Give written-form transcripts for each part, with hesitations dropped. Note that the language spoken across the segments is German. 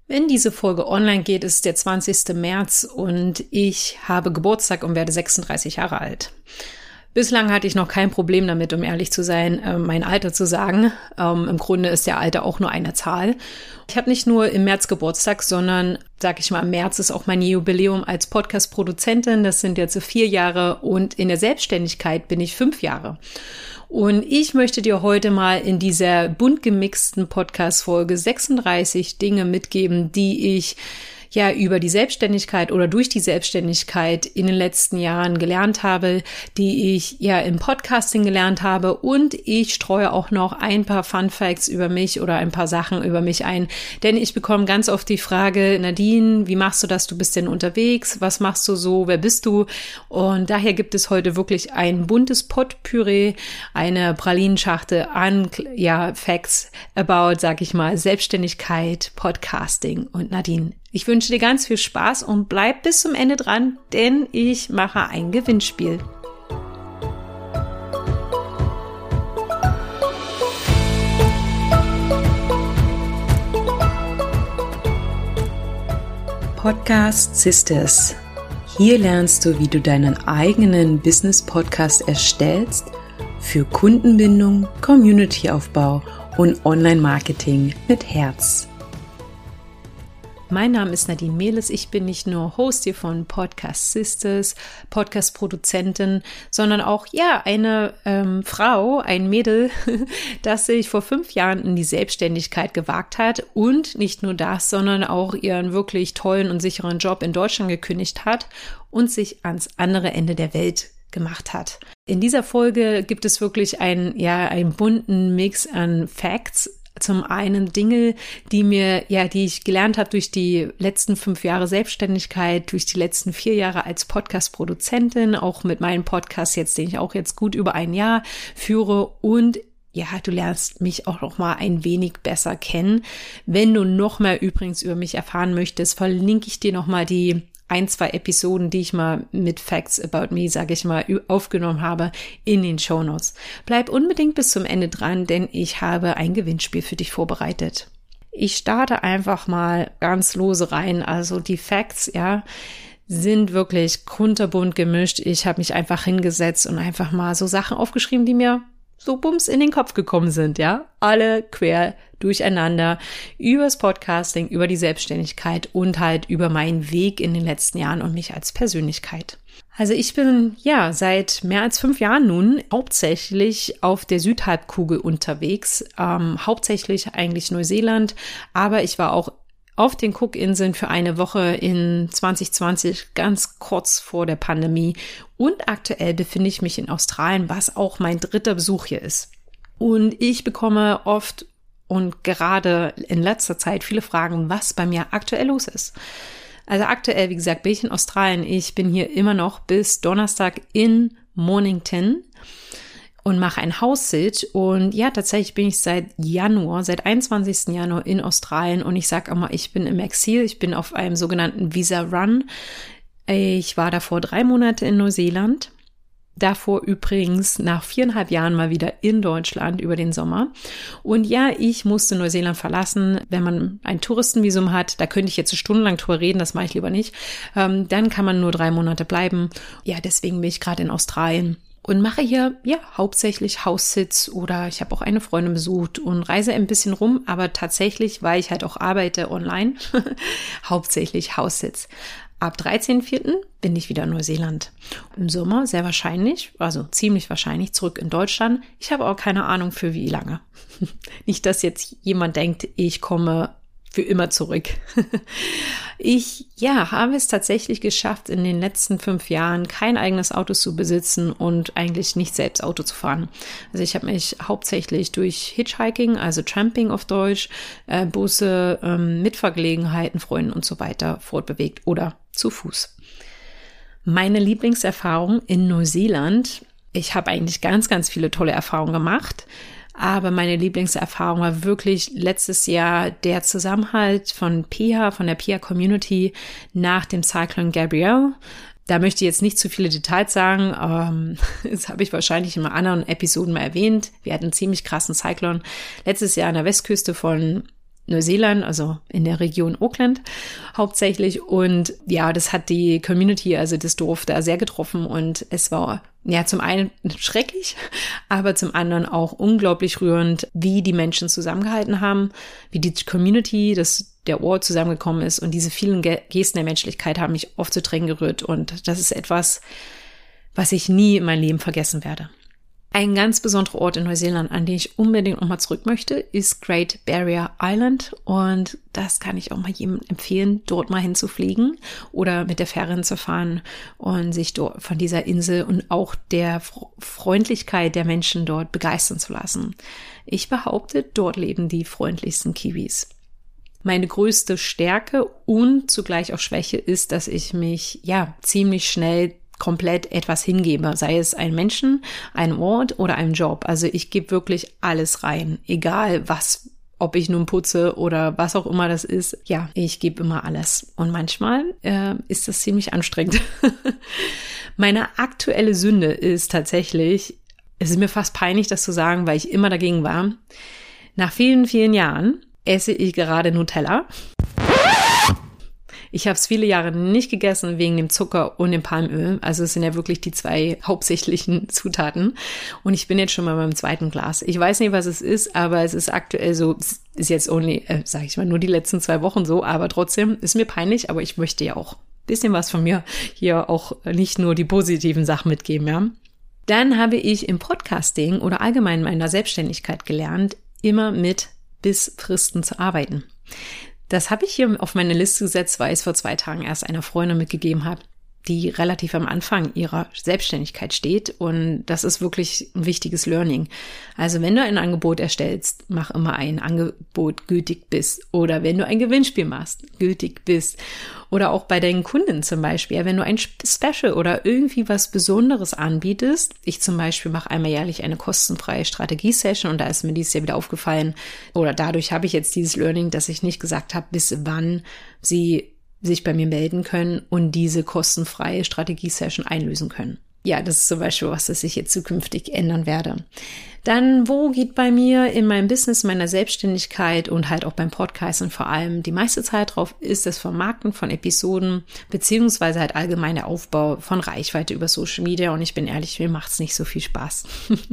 Wenn diese Folge online geht, ist der 20. März und ich habe Geburtstag und werde 36 Jahre alt. Bislang hatte ich noch kein Problem damit, um ehrlich zu sein, mein Alter zu sagen. Im Grunde ist der Alter auch nur eine Zahl. Ich habe nicht nur im März Geburtstag, sondern, sag ich mal, im März ist auch mein Jubiläum als Podcast-Produzentin. Das sind jetzt so 4 Jahre und in der Selbstständigkeit bin ich 5 Jahre. Und ich möchte dir heute mal in dieser bunt gemixten Podcast-Folge 36 Dinge mitgeben, die ich ja über die Selbstständigkeit oder durch die Selbstständigkeit in den letzten Jahren gelernt habe, die ich ja im Podcasting gelernt habe, und ich streue auch noch ein paar Fun Facts über mich oder ein paar Sachen über mich ein, denn ich bekomme ganz oft die Frage: Nadine, wie machst du das? Du bist denn unterwegs? Was machst du so? Wer bist du? Und daher gibt es heute wirklich ein buntes Potpüree, eine Pralinenschachtel an Facts about, sag ich mal, Selbstständigkeit, Podcasting und Nadine. Ich wünsche dir ganz viel Spaß und bleib bis zum Ende dran, denn ich mache ein Gewinnspiel. Podcast Sisters. Hier lernst du, wie du deinen eigenen Business-Podcast erstellst für Kundenbindung, Community-Aufbau und Online-Marketing mit Herz. Mein Name ist Nadine Mehles. Ich bin nicht nur Host hier von Podcast Sisters, Podcast-Produzentin, sondern auch eine Frau, ein Mädel, das sich vor 5 Jahren in die Selbstständigkeit gewagt hat und nicht nur das, sondern auch ihren wirklich tollen und sicheren Job in Deutschland gekündigt hat und sich ans andere Ende der Welt gemacht hat. In dieser Folge gibt es wirklich einen bunten Mix an Facts. Zum einen Dinge, die ich gelernt habe durch die letzten 5 Jahre Selbstständigkeit, durch die letzten 4 Jahre als Podcast-Produzentin, auch mit meinem Podcast jetzt, den ich auch jetzt gut über ein Jahr führe, und du lernst mich auch noch mal ein wenig besser kennen. Wenn du noch mehr übrigens über mich erfahren möchtest, verlinke ich dir noch mal die 1-2 Episoden, die ich mal mit Facts about me, sage ich mal, aufgenommen habe, in den Shownotes. Bleib unbedingt bis zum Ende dran, denn ich habe ein Gewinnspiel für dich vorbereitet. Ich starte einfach mal ganz lose rein. Also die Facts, sind wirklich kunterbunt gemischt. Ich habe mich einfach hingesetzt und einfach mal so Sachen aufgeschrieben, die mir so bums in den Kopf gekommen sind, alle quer durcheinander, übers Podcasting, über die Selbstständigkeit und halt über meinen Weg in den letzten Jahren und mich als Persönlichkeit. Also ich bin seit mehr als 5 Jahren nun hauptsächlich auf der Südhalbkugel unterwegs, hauptsächlich eigentlich Neuseeland, aber ich war auch auf den Cookinseln für eine Woche in 2020, ganz kurz vor der Pandemie. Und aktuell befinde ich mich in Australien, was auch mein 3. Besuch hier ist. Und ich bekomme oft und gerade in letzter Zeit viele Fragen, was bei mir aktuell los ist. Also aktuell, wie gesagt, bin ich in Australien. Ich bin hier immer noch bis Donnerstag in Mornington und mache ein House-Sit, und tatsächlich bin ich seit 21. Januar in Australien, und ich sage immer, ich bin im Exil, ich bin auf einem sogenannten Visa-Run. Ich war davor 3 Monate in Neuseeland, davor übrigens nach 4,5 Jahren mal wieder in Deutschland über den Sommer. Und ich musste Neuseeland verlassen. Wenn man ein Touristenvisum hat, da könnte ich jetzt stundenlang drüber reden, das mache ich lieber nicht, dann kann man nur 3 Monate bleiben. Deswegen bin ich gerade in Australien und mache hier hauptsächlich House-Sits, oder ich habe auch eine Freundin besucht und reise ein bisschen rum, aber tatsächlich, weil ich halt auch arbeite online, hauptsächlich House-Sits. Ab 13.04. bin ich wieder in Neuseeland. Im Sommer sehr wahrscheinlich, also ziemlich wahrscheinlich, zurück in Deutschland. Ich habe auch keine Ahnung für wie lange. Nicht, dass jetzt jemand denkt, ich komme für immer zurück. Ich habe es tatsächlich geschafft, in den letzten 5 Jahren kein eigenes Auto zu besitzen und eigentlich nicht selbst Auto zu fahren. Also ich habe mich hauptsächlich durch Hitchhiking, also Tramping auf Deutsch, Busse, Mitfahrgelegenheiten, Freunden und so weiter fortbewegt oder zu Fuß. Meine Lieblingserfahrung in Neuseeland: ich habe eigentlich ganz, ganz viele tolle Erfahrungen gemacht. Aber meine Lieblingserfahrung war wirklich letztes Jahr der Zusammenhalt von der PIA Community nach dem Cyclone Gabrielle. Da möchte ich jetzt nicht zu viele Details sagen. Das habe ich wahrscheinlich in anderen Episoden mal erwähnt. Wir hatten einen ziemlich krassen Cyclone letztes Jahr an der Westküste von Neuseeland, also in der Region Auckland hauptsächlich. Und ja, das hat die Community, also das Dorf da sehr getroffen. Und es war ja zum einen schrecklich, aber zum anderen auch unglaublich rührend, wie die Menschen zusammengehalten haben, wie die Community, der Ort zusammengekommen ist. Und diese vielen Gesten der Menschlichkeit haben mich oft zu Tränen gerührt. Und das ist etwas, was ich nie in meinem Leben vergessen werde. Ein ganz besonderer Ort in Neuseeland, an den ich unbedingt nochmal zurück möchte, ist Great Barrier Island. Und das kann ich auch mal jedem empfehlen, dort mal hinzufliegen oder mit der Fähre hinzufahren und sich dort von dieser Insel und auch der Freundlichkeit der Menschen dort begeistern zu lassen. Ich behaupte, dort leben die freundlichsten Kiwis. Meine größte Stärke und zugleich auch Schwäche ist, dass ich mich ziemlich schnell komplett etwas hingebe, sei es ein Menschen, ein Ort oder ein Job. Also ich gebe wirklich alles rein, egal was, ob ich nun putze oder was auch immer das ist. Ja, ich gebe immer alles. Und manchmal ist das ziemlich anstrengend. Meine aktuelle Sünde ist tatsächlich, es ist mir fast peinlich, das zu sagen, weil ich immer dagegen war. Nach vielen, vielen Jahren esse ich gerade Nutella. Ich habe es viele Jahre nicht gegessen wegen dem Zucker und dem Palmöl. Also es sind ja wirklich die zwei hauptsächlichen Zutaten. Und ich bin jetzt schon mal beim zweiten Glas. Ich weiß nicht, was es ist, aber es ist aktuell so, es ist jetzt sage ich mal, nur die letzten 2 Wochen so. Aber trotzdem ist mir peinlich, aber ich möchte ja auch ein bisschen was von mir hier auch nicht nur die positiven Sachen mitgeben, ja. Dann habe ich im Podcasting oder allgemein in meiner Selbstständigkeit gelernt, immer mit Bissfristen zu arbeiten. Das habe ich hier auf meine Liste gesetzt, weil ich es vor 2 Tagen erst einer Freundin mitgegeben habe, die relativ am Anfang ihrer Selbstständigkeit steht. Und das ist wirklich ein wichtiges Learning. Also wenn du ein Angebot erstellst, mach immer ein Angebot gültig bis. Oder wenn du ein Gewinnspiel machst, gültig bis. Oder auch bei deinen Kunden zum Beispiel, wenn du ein Special oder irgendwie was Besonderes anbietest. Ich zum Beispiel mache einmal jährlich eine kostenfreie Strategie-Session und da ist mir dieses Jahr wieder aufgefallen. Oder dadurch habe ich jetzt dieses Learning, dass ich nicht gesagt habe, bis wann sie sich bei mir melden können und diese kostenfreie Strategie-Session einlösen können. Ja, das ist zum Beispiel was, das ich jetzt zukünftig ändern werde. Dann, wo geht bei mir in meinem Business, meiner Selbstständigkeit und halt auch beim Podcasten vor allem die meiste Zeit drauf, ist das Vermarkten von Episoden, beziehungsweise halt allgemein der Aufbau von Reichweite über Social Media. Und ich bin ehrlich, mir macht's nicht so viel Spaß.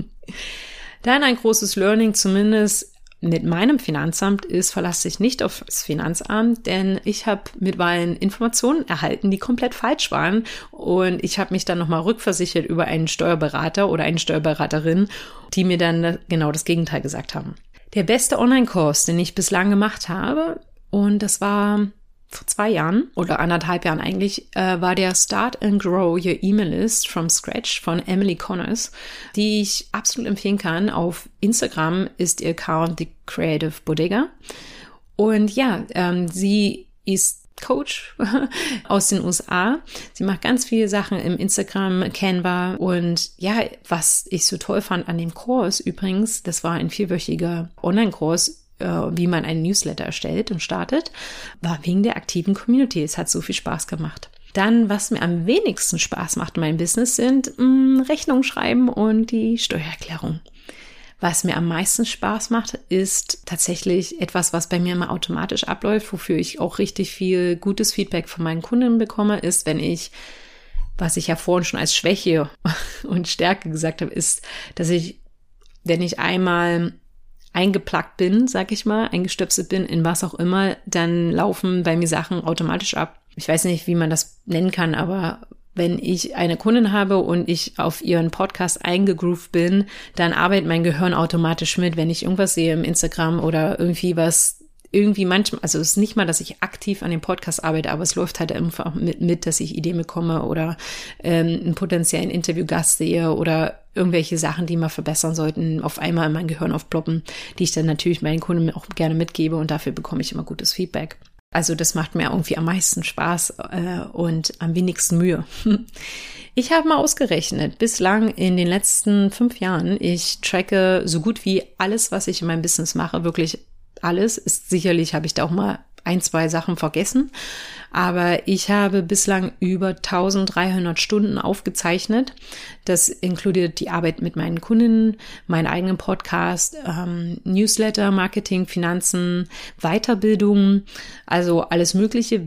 Dann ein großes Learning, zumindest mit meinem Finanzamt ist, verlasse ich nicht auf das Finanzamt, denn ich habe mitweilen Informationen erhalten, die komplett falsch waren und ich habe mich dann nochmal rückversichert über einen Steuerberater oder eine Steuerberaterin, die mir dann genau das Gegenteil gesagt haben. Der beste Online-Kurs, den ich bislang gemacht habe, und das war vor 2 Jahren oder 1,5 Jahren eigentlich, war der Start and Grow Your Email List from Scratch von Emily Connors, die ich absolut empfehlen kann. Auf Instagram ist ihr Account The Creative Bodega. Und ja, sie ist Coach aus den USA. Sie macht ganz viele Sachen im Instagram, Canva. Und ja, was ich so toll fand an dem Kurs übrigens, das war ein 4-wöchiger Online-Kurs, wie man einen Newsletter erstellt und startet, war wegen der aktiven Community. Es hat so viel Spaß gemacht. Dann, was mir am wenigsten Spaß macht in meinem Business, sind Rechnungen schreiben und die Steuererklärung. Was mir am meisten Spaß macht, ist tatsächlich etwas, was bei mir immer automatisch abläuft, wofür ich auch richtig viel gutes Feedback von meinen Kunden bekomme, ist, wenn ich, was ich ja vorhin schon als Schwäche und Stärke gesagt habe, ist, dass ich, wenn ich einmal eingepluggt bin, sag ich mal, eingestöpselt bin in was auch immer, dann laufen bei mir Sachen automatisch ab. Ich weiß nicht, wie man das nennen kann, aber wenn ich eine Kundin habe und ich auf ihren Podcast eingegroovt bin, dann arbeitet mein Gehirn automatisch mit, wenn ich irgendwas sehe im Instagram oder irgendwie manchmal, also es ist nicht mal, dass ich aktiv an dem Podcast arbeite, aber es läuft halt einfach mit, dass ich Ideen bekomme oder einen potenziellen Interviewgast sehe oder irgendwelche Sachen, die mal verbessern sollten, auf einmal in mein Gehirn aufploppen, die ich dann natürlich meinen Kunden auch gerne mitgebe und dafür bekomme ich immer gutes Feedback. Also das macht mir irgendwie am meisten Spaß und am wenigsten Mühe. Ich habe mal ausgerechnet, bislang in den letzten 5 Jahren, ich tracke so gut wie alles, was ich in meinem Business mache, wirklich alles. Ist sicherlich habe ich da auch mal ein, zwei Sachen vergessen. Aber ich habe bislang über 1300 Stunden aufgezeichnet. Das inkludiert die Arbeit mit meinen Kundinnen, meinen eigenen Podcast, Newsletter, Marketing, Finanzen, Weiterbildung, also alles Mögliche.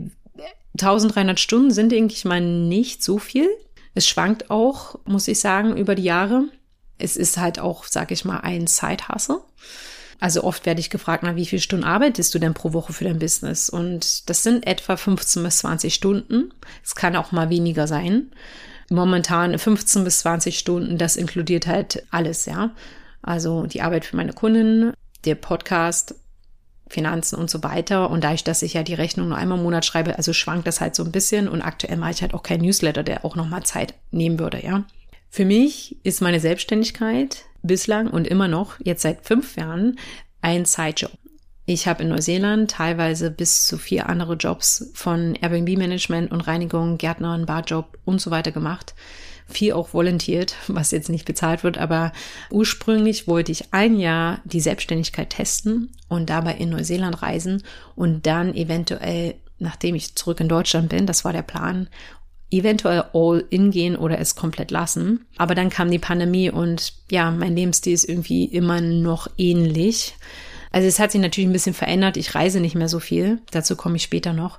1300 Stunden sind, denke ich mal, nicht so viel. Es schwankt auch, muss ich sagen, über die Jahre. Es ist halt auch, sage ich mal, ein Side-Hustle. Also oft werde ich gefragt, wie viele Stunden arbeitest du denn pro Woche für dein Business? Und das sind etwa 15 bis 20 Stunden. Es kann auch mal weniger sein. Momentan 15 bis 20 Stunden, das inkludiert halt alles, ja. Also die Arbeit für meine Kunden, der Podcast, Finanzen und so weiter. Und dadurch, dass ich ja die Rechnung nur einmal im Monat schreibe, also schwankt das halt so ein bisschen. Und aktuell mache ich halt auch keinen Newsletter, der auch nochmal Zeit nehmen würde, ja. Für mich ist meine Selbstständigkeit bislang und immer noch, jetzt seit 5 Jahren, ein Sidejob. Ich habe in Neuseeland teilweise bis zu 4 andere Jobs von Airbnb-Management und Reinigung, Gärtnerin, Barjob und so weiter gemacht. Viel auch volontiert, was jetzt nicht bezahlt wird, aber ursprünglich wollte ich 1 Jahr die Selbstständigkeit testen und dabei in Neuseeland reisen und dann eventuell, nachdem ich zurück in Deutschland bin, das war der Plan, eventuell all in gehen oder es komplett lassen. Aber dann kam die Pandemie und ja, mein Lebensstil ist irgendwie immer noch ähnlich. Also es hat sich natürlich ein bisschen verändert. Ich reise nicht mehr so viel. Dazu komme ich später noch.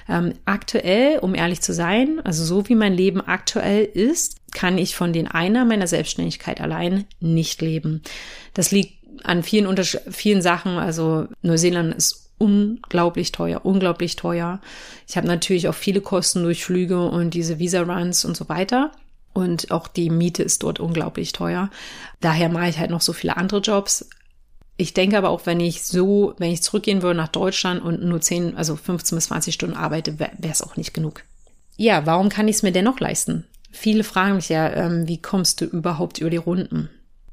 Aktuell, um ehrlich zu sein, also so wie mein Leben aktuell ist, kann ich von den Einnahmen meiner Selbstständigkeit allein nicht leben. Das liegt an vielen Sachen. Also Neuseeland ist unglaublich teuer. Ich habe natürlich auch viele Kosten durch Flüge und diese Visa-Runs und so weiter. Und auch die Miete ist dort unglaublich teuer. Daher mache ich halt noch so viele andere Jobs. Ich denke aber auch, wenn ich zurückgehen würde nach Deutschland und nur 15 bis 20 Stunden arbeite, wäre es auch nicht genug. Ja, warum kann ich es mir denn noch leisten? Viele fragen mich ja, wie kommst du überhaupt über die Runden?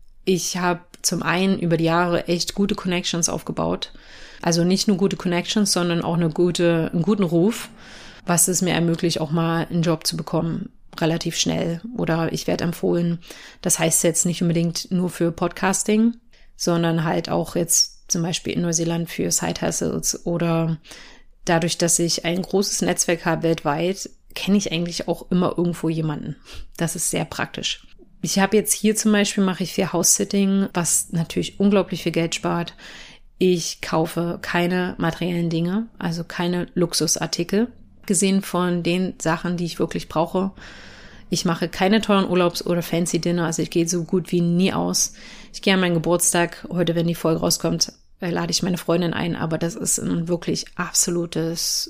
Ich habe zum einen über die Jahre echt gute Connections aufgebaut. Also nicht nur gute Connections, sondern auch einen guten Ruf, was es mir ermöglicht, auch mal einen Job zu bekommen, relativ schnell. Oder ich werde empfohlen. Das heißt jetzt nicht unbedingt nur für Podcasting, sondern halt auch jetzt zum Beispiel in Neuseeland für Side-Hustles oder dadurch, dass ich ein großes Netzwerk habe weltweit, kenne ich eigentlich auch immer irgendwo jemanden. Das ist sehr praktisch. Ich habe jetzt hier zum Beispiel, mache ich viel House-Sitting, was natürlich unglaublich viel Geld spart. Ich kaufe keine materiellen Dinge, also keine Luxusartikel, gesehen von den Sachen, die ich wirklich brauche. Ich mache keine teuren Urlaubs- oder Fancy-Dinner, also ich gehe so gut wie nie aus. Ich gehe an meinen Geburtstag, heute, wenn die Folge rauskommt, lade ich meine Freundin ein, aber das ist ein wirklich absolutes,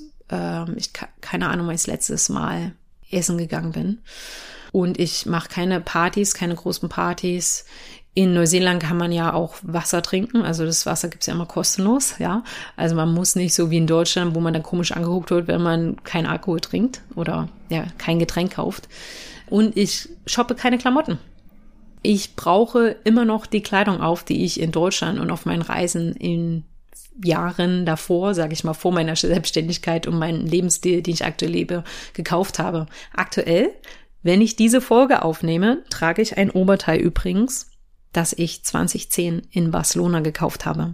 keine Ahnung, wann ich das letztes Mal essen gegangen bin. Und ich mache keine Partys, keine großen Partys. In Neuseeland kann man ja auch Wasser trinken, also das Wasser gibt's ja immer kostenlos, ja. Also man muss nicht so wie in Deutschland, wo man dann komisch angeguckt wird, wenn man keinen Alkohol trinkt oder ja kein Getränk kauft. Und ich shoppe keine Klamotten. Ich brauche immer noch die Kleidung auf, die ich in Deutschland und auf meinen Reisen in Jahren davor, sage ich mal, vor meiner Selbstständigkeit und meinem Lebensstil, den ich aktuell lebe, gekauft habe. Aktuell, wenn ich diese Folge aufnehme, trage ich ein Oberteil übrigens, das ich 2010 in Barcelona gekauft habe.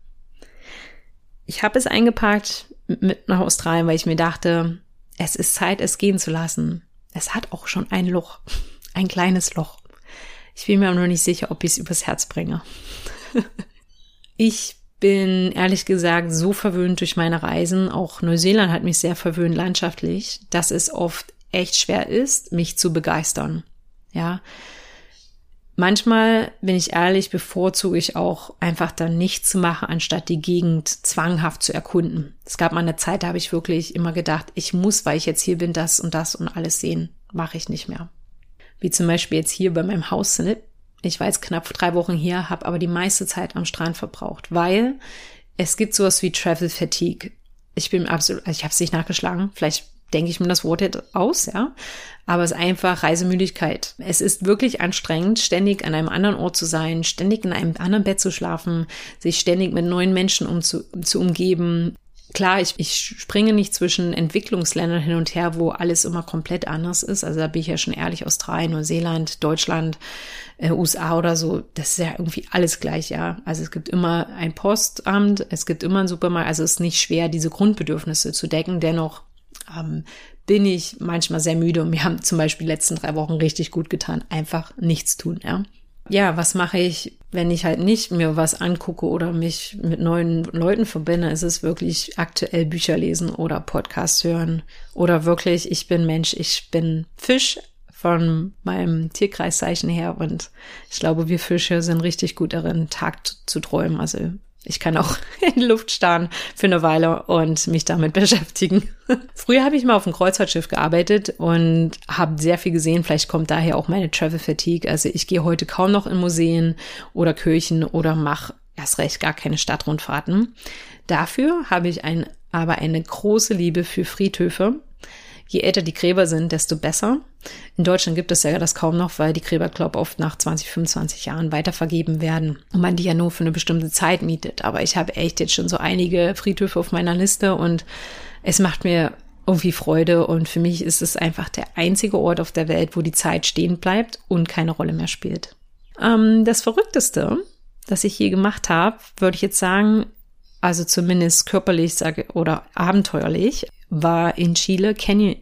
Ich habe es eingepackt mit nach Australien, weil ich mir dachte, es ist Zeit, es gehen zu lassen. Es hat auch schon ein Loch, ein kleines Loch. Ich bin mir aber noch nicht sicher, ob ich es übers Herz bringe. Ich bin ehrlich gesagt so verwöhnt durch meine Reisen. Auch Neuseeland hat mich sehr verwöhnt landschaftlich, dass es oft echt schwer ist, mich zu begeistern. Ja. Manchmal, bin ich ehrlich, bevorzuge ich auch einfach dann nichts zu machen, anstatt die Gegend zwanghaft zu erkunden. Es gab mal eine Zeit, da habe ich wirklich immer gedacht, ich muss, weil ich jetzt hier bin, das und alles sehen. Mache ich nicht mehr. Wie zum Beispiel jetzt hier bei meinem House-Sit. Ich war jetzt knapp 3 Wochen hier, habe aber die meiste Zeit am Strand verbraucht, weil es gibt sowas wie Travel Fatigue. Ich habe es nicht nachgeschlagen, vielleicht denke ich mir das Wort jetzt aus, ja. Aber es ist einfach Reisemüdigkeit. Es ist wirklich anstrengend, ständig an einem anderen Ort zu sein, ständig in einem anderen Bett zu schlafen, sich ständig mit neuen Menschen zu umgeben. Klar, ich springe nicht zwischen Entwicklungsländern hin und her, wo alles immer komplett anders ist. Also da bin ich ja schon ehrlich, Australien, Neuseeland, Deutschland, USA oder so, das ist ja irgendwie alles gleich, ja. Also es gibt immer ein Postamt, es gibt immer einen Supermarkt, also es ist nicht schwer, diese Grundbedürfnisse zu decken. Dennoch bin ich manchmal sehr müde und mir haben zum Beispiel die letzten 3 Wochen richtig gut getan, einfach nichts tun, ja. Ja, was mache ich, wenn ich halt nicht mir was angucke oder mich mit neuen Leuten verbinde? Ist es wirklich aktuell Bücher lesen oder Podcasts hören oder wirklich, ich bin Mensch, ich bin Fisch von meinem Tierkreiszeichen her und ich glaube, wir Fische sind richtig gut darin, Tag zu träumen. Also ich kann auch in die Luft starren für eine Weile und mich damit beschäftigen. Früher habe ich mal auf einem Kreuzfahrtschiff gearbeitet und habe sehr viel gesehen. Vielleicht kommt daher auch meine Travel Fatigue. Also ich gehe heute kaum noch in Museen oder Kirchen oder mache erst recht gar keine Stadtrundfahrten. Dafür habe ich aber eine große Liebe für Friedhöfe. Je älter die Gräber sind, desto besser. In Deutschland gibt es ja das kaum noch, weil die Gräber, glaube ich, oft nach 20, 25 Jahren weitervergeben werden und man die ja nur für eine bestimmte Zeit mietet. Aber ich habe echt jetzt schon so einige Friedhöfe auf meiner Liste und es macht mir irgendwie Freude und für mich ist es einfach der einzige Ort auf der Welt, wo die Zeit stehen bleibt und keine Rolle mehr spielt. Das Verrückteste, das ich je gemacht habe, würde ich jetzt sagen, also zumindest körperlich oder abenteuerlich, war in Chile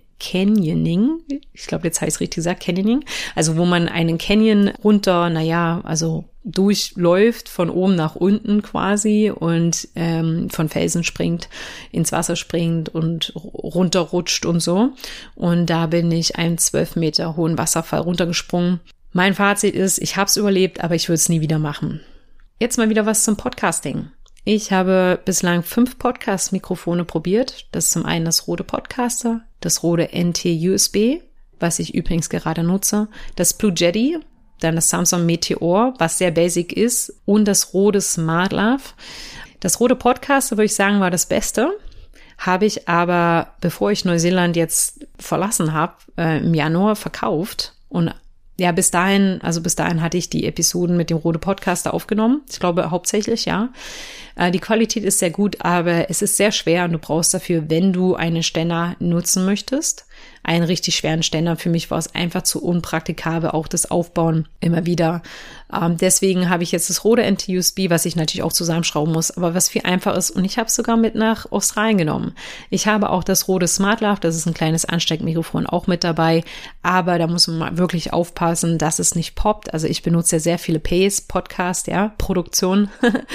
Canyoning. Ich glaube, jetzt heißt es richtig gesagt, Canyoning. Also wo man einen Canyon runter, also durchläuft, von oben nach unten quasi und von Felsen springt, ins Wasser springt und runterrutscht und so. Und da bin ich einen 12 Meter hohen Wasserfall runtergesprungen. Mein Fazit ist, ich habe es überlebt, aber ich würde es nie wieder machen. Jetzt mal wieder was zum Podcasting. Ich habe bislang 5 Podcast-Mikrofone probiert. Das ist zum einen das Rode Podcaster, das Rode NT-USB, was ich übrigens gerade nutze, das Blue Yeti, dann das Samsung Meteor, was sehr basic ist, und das Rode SmartLav. Das Rode Podcaster, würde ich sagen, war das Beste. Habe ich aber, bevor ich Neuseeland jetzt verlassen habe, im Januar verkauft und ja, bis dahin hatte ich die Episoden mit dem Rode Podcaster aufgenommen. Ich glaube hauptsächlich, ja. Die Qualität ist sehr gut, aber es ist sehr schwer und du brauchst dafür, wenn du einen Ständer nutzen möchtest, einen richtig schweren Ständer. Für mich war es einfach zu unpraktikabel, auch das Aufbauen immer wieder. Deswegen habe ich jetzt das Rode NT-USB, was ich natürlich auch zusammenschrauben muss, aber was viel einfacher ist. Und ich habe es sogar mit nach Australien genommen. Ich habe auch das Rode SmartLav, das ist ein kleines Ansteckmikrofon, auch mit dabei. Aber da muss man mal wirklich aufpassen, dass es nicht poppt. Also ich benutze ja sehr viele Podcast, ja, Produktion,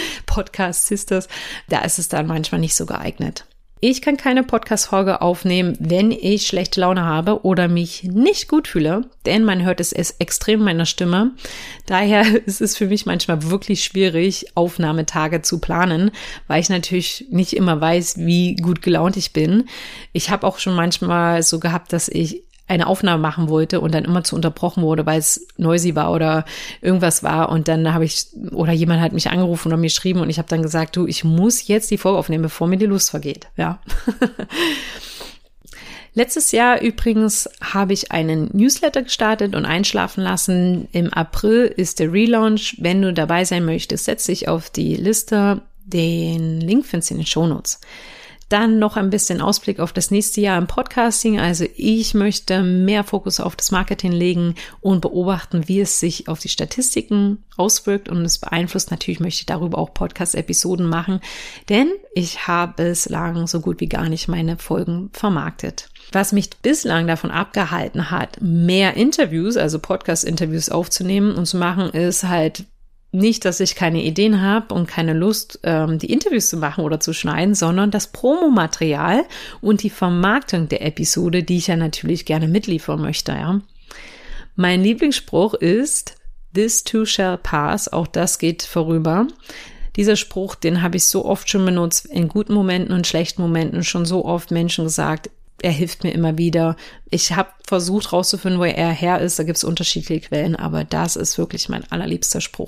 Podcast Sisters. Da ist es dann manchmal nicht so geeignet. Ich kann keine Podcast-Folge aufnehmen, wenn ich schlechte Laune habe oder mich nicht gut fühle, denn man hört es extrem meiner Stimme. Daher ist es für mich manchmal wirklich schwierig, Aufnahmetage zu planen, weil ich natürlich nicht immer weiß, wie gut gelaunt ich bin. Ich habe auch schon manchmal so gehabt, dass ich eine Aufnahme machen wollte und dann immer zu unterbrochen wurde, weil es noisy war oder irgendwas war und dann oder jemand hat mich angerufen oder mir geschrieben und ich habe dann gesagt, du, ich muss jetzt die Folge aufnehmen, bevor mir die Lust vergeht, ja. Letztes Jahr übrigens habe ich einen Newsletter gestartet und einschlafen lassen. Im April ist der Relaunch. Wenn du dabei sein möchtest, setz dich auf die Liste. Den Link findest du in den Shownotes. Dann noch ein bisschen Ausblick auf das nächste Jahr im Podcasting. Also ich möchte mehr Fokus auf das Marketing legen und beobachten, wie es sich auf die Statistiken auswirkt. Und es beeinflusst natürlich, möchte ich darüber auch Podcast-Episoden machen, denn ich habe bislang so gut wie gar nicht meine Folgen vermarktet. Was mich bislang davon abgehalten hat, mehr Interviews, also Podcast-Interviews aufzunehmen und zu machen, ist halt nicht, dass ich keine Ideen habe und keine Lust, die Interviews zu machen oder zu schneiden, sondern das Promomaterial und die Vermarktung der Episode, die ich ja natürlich gerne mitliefern möchte. Ja. Mein Lieblingsspruch ist, "This too shall pass", auch das geht vorüber. Dieser Spruch, den habe ich so oft schon benutzt, in guten Momenten und schlechten Momenten schon so oft Menschen gesagt, er hilft mir immer wieder. Ich habe versucht rauszufinden, wo er her ist, da gibt es unterschiedliche Quellen, aber das ist wirklich mein allerliebster Spruch.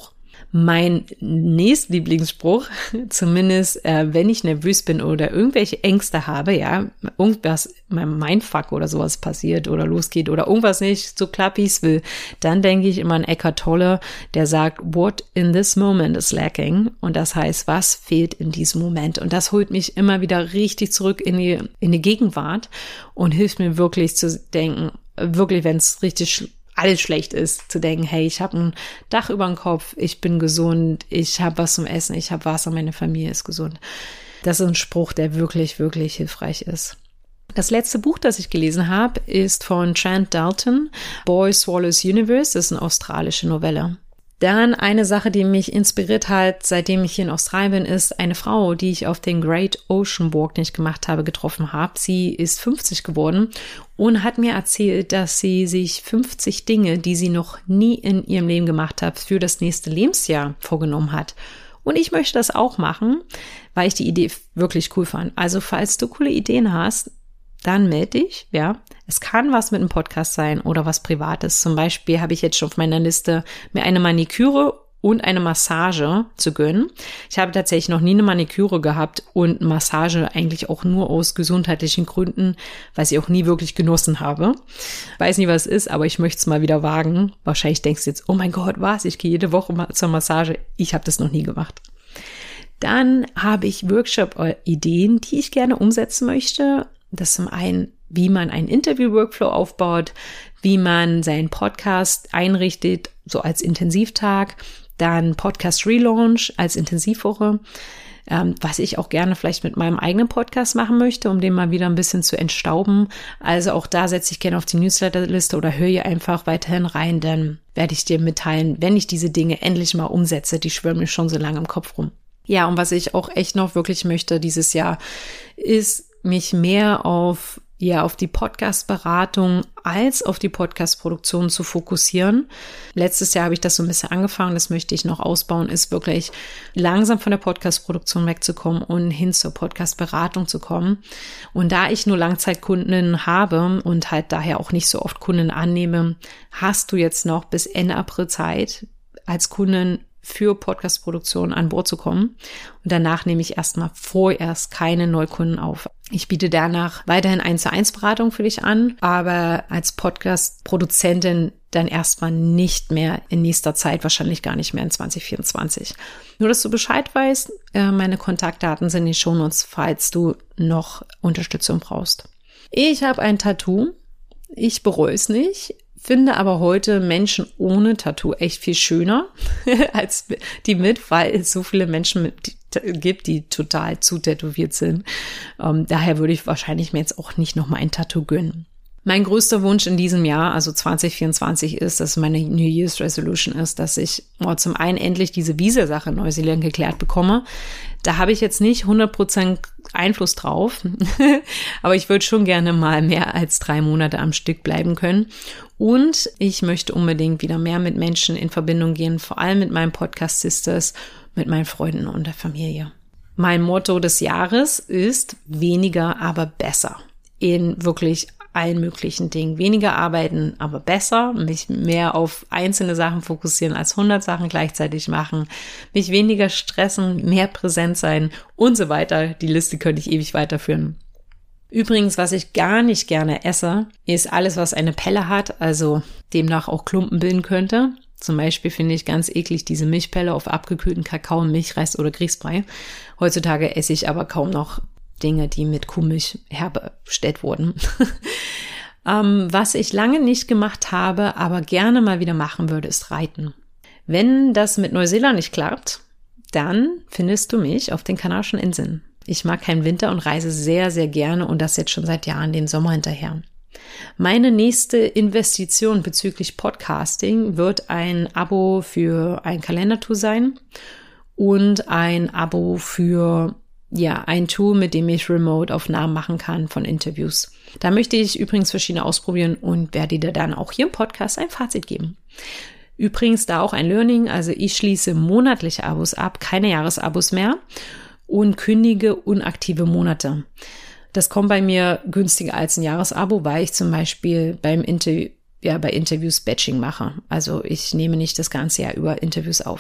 Mein nächster Lieblingsspruch, zumindest wenn ich nervös bin oder irgendwelche Ängste habe, ja, irgendwas in meinem Mindfuck oder sowas passiert oder losgeht oder irgendwas nicht so klappt, wie ich es will, dann denke ich immer an Eckhart Tolle, der sagt, what in this moment is lacking? Und das heißt, was fehlt in diesem Moment? Und das holt mich immer wieder richtig zurück in die Gegenwart und hilft mir wirklich zu denken, wirklich, wenn es richtig alles schlecht ist, zu denken, hey, ich habe ein Dach über dem Kopf, ich bin gesund, ich habe was zum Essen, ich habe Wasser, meine Familie ist gesund. Das ist ein Spruch, der wirklich, wirklich hilfreich ist. Das letzte Buch, das ich gelesen habe, ist von Trent Dalton, Boy Swallows Universe, das ist eine australische Novelle. Dann eine Sache, die mich inspiriert hat, seitdem ich hier in Australien bin, ist eine Frau, die ich auf den Great Ocean Walk, den ich gemacht habe, getroffen habe. Sie ist 50 geworden und hat mir erzählt, dass sie sich 50 Dinge, die sie noch nie in ihrem Leben gemacht hat, für das nächste Lebensjahr vorgenommen hat. Und ich möchte das auch machen, weil ich die Idee wirklich cool fand. Also falls du coole Ideen hast, dann melde dich, ja. Es kann was mit einem Podcast sein oder was Privates. Zum Beispiel habe ich jetzt schon auf meiner Liste, mir eine Maniküre und eine Massage zu gönnen. Ich habe tatsächlich noch nie eine Maniküre gehabt und Massage eigentlich auch nur aus gesundheitlichen Gründen, weil ich auch nie wirklich genossen habe. Weiß nicht, was es ist, aber ich möchte es mal wieder wagen. Wahrscheinlich denkst du jetzt, oh mein Gott, was? Ich gehe jede Woche zur Massage. Ich habe das noch nie gemacht. Dann habe ich Workshop-Ideen, die ich gerne umsetzen möchte. Das ist zum einen, wie man einen Interview-Workflow aufbaut, wie man seinen Podcast einrichtet, so als Intensivtag, dann Podcast-Relaunch als Intensivwoche, was ich auch gerne vielleicht mit meinem eigenen Podcast machen möchte, um den mal wieder ein bisschen zu entstauben. Also auch da setze ich gerne auf die Newsletterliste oder höre hier einfach weiterhin rein, dann werde ich dir mitteilen, wenn ich diese Dinge endlich mal umsetze. Die schwirren mir schon so lange im Kopf rum. Ja, und was ich auch echt noch wirklich möchte dieses Jahr, ist mich mehr auf die Podcast-Beratung als auf die Podcast-Produktion zu fokussieren. Letztes Jahr habe ich das so ein bisschen angefangen, das möchte ich noch ausbauen, ist wirklich langsam von der Podcast-Produktion wegzukommen und hin zur Podcast-Beratung zu kommen. Und da ich nur Langzeitkunden habe und halt daher auch nicht so oft Kunden annehme, hast du jetzt noch bis Ende April Zeit, als Kunden für Podcast-Produktion an Bord zu kommen. Und danach nehme ich vorerst keine Neukunden auf. Ich biete danach weiterhin 1:1 Beratung für dich an, aber als Podcast-Produzentin dann erstmal nicht mehr in nächster Zeit, wahrscheinlich gar nicht mehr in 2024. Nur, dass du Bescheid weißt, meine Kontaktdaten sind in den Shownotes, falls du noch Unterstützung brauchst. Ich habe ein Tattoo. Ich bereue es nicht. Finde aber heute Menschen ohne Tattoo echt viel schöner als die mit, weil es so viele Menschen gibt, die total zu tätowiert sind. Daher würde ich wahrscheinlich mir jetzt auch nicht nochmal ein Tattoo gönnen. Mein größter Wunsch in diesem Jahr, also 2024, ist, dass meine New Year's Resolution ist, dass ich zum einen endlich diese Visa-Sache in Neuseeland geklärt bekomme. Da habe ich jetzt nicht 100% Einfluss drauf, aber ich würde schon gerne mal mehr als 3 Monate am Stück bleiben können. Und ich möchte unbedingt wieder mehr mit Menschen in Verbindung gehen, vor allem mit meinem Podcast Sisters, mit meinen Freunden und der Familie. Mein Motto des Jahres ist weniger, aber besser. In wirklich allen möglichen Dingen. Weniger arbeiten, aber besser. Mich mehr auf einzelne Sachen fokussieren als 100 Sachen gleichzeitig machen. Mich weniger stressen, mehr präsent sein und so weiter. Die Liste könnte ich ewig weiterführen. Übrigens, was ich gar nicht gerne esse, ist alles, was eine Pelle hat, also demnach auch Klumpen bilden könnte. Zum Beispiel finde ich ganz eklig diese Milchpelle auf abgekühlten Kakao, Milchreis oder Grießbrei. Heutzutage esse ich aber kaum noch Dinge, die mit Kuhmilch hergestellt wurden. Was ich lange nicht gemacht habe, aber gerne mal wieder machen würde, ist Reiten. Wenn das mit Neuseeland nicht klappt, dann findest du mich auf den Kanarischen Inseln. Ich mag keinen Winter und reise sehr, sehr gerne und das jetzt schon seit Jahren den Sommer hinterher. Meine nächste Investition bezüglich Podcasting wird ein Abo für ein Kalendertool sein und ein Abo für ein Tool, mit dem ich Remote-Aufnahmen machen kann von Interviews. Da möchte ich übrigens verschiedene ausprobieren und werde dir dann auch hier im Podcast ein Fazit geben. Übrigens da auch ein Learning, also ich schließe monatliche Abos ab, keine Jahresabos mehr und kündige unaktive Monate. Das kommt bei mir günstiger als ein Jahresabo, weil ich zum Beispiel bei Interviews Batching mache. Also ich nehme nicht das ganze Jahr über Interviews auf.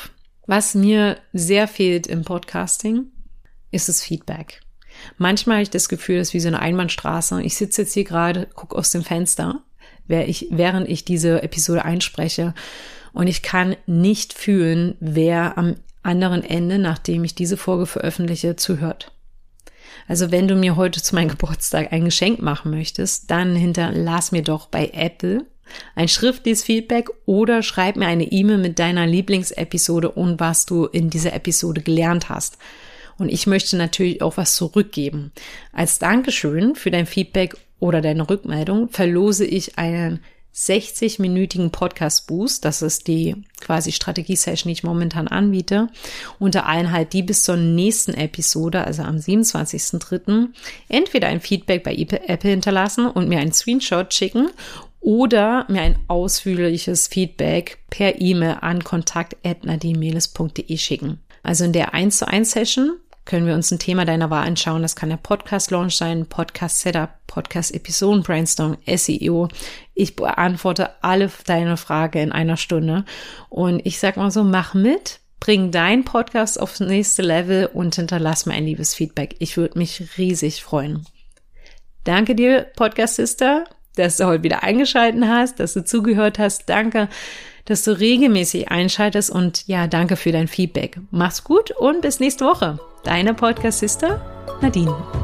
Was mir sehr fehlt im Podcasting, ist das Feedback. Manchmal habe ich das Gefühl, das ist wie so eine Einbahnstraße. Ich sitze jetzt hier gerade, gucke aus dem Fenster, während ich diese Episode einspreche, und ich kann nicht fühlen, wer am anderen Ende, nachdem ich diese Folge veröffentliche, zuhört. Also wenn du mir heute zu meinem Geburtstag ein Geschenk machen möchtest, dann hinterlass mir doch bei Apple ein schriftliches Feedback oder schreib mir eine E-Mail mit deiner Lieblingsepisode und was du in dieser Episode gelernt hast. Und ich möchte natürlich auch was zurückgeben. Als Dankeschön für dein Feedback oder deine Rückmeldung verlose ich einen 60-minütigen Podcast-Boost. Das ist die quasi Strategie-Session, die ich momentan anbiete. Unter allen halt die bis zur nächsten Episode, also am 27.03. entweder ein Feedback bei Apple hinterlassen und mir einen Screenshot schicken oder mir ein ausführliches Feedback per E-Mail an kontakt@nadinemelis.de schicken. Also in der 1:1 Session können wir uns ein Thema deiner Wahl anschauen. Das kann der Podcast-Launch sein, Podcast-Setup, Podcast-Episoden-Brainstorm, SEO. Ich beantworte alle deine Fragen in einer Stunde. Und ich sag mal so, mach mit, bring deinen Podcast aufs nächste Level und hinterlass mir ein liebes Feedback. Ich würde mich riesig freuen. Danke dir, Podcast-Sister, dass du heute wieder eingeschaltet hast, dass du zugehört hast. Danke, dass du regelmäßig einschaltest und ja, danke für dein Feedback. Mach's gut und bis nächste Woche. Deine Podcast-Sister Nadine.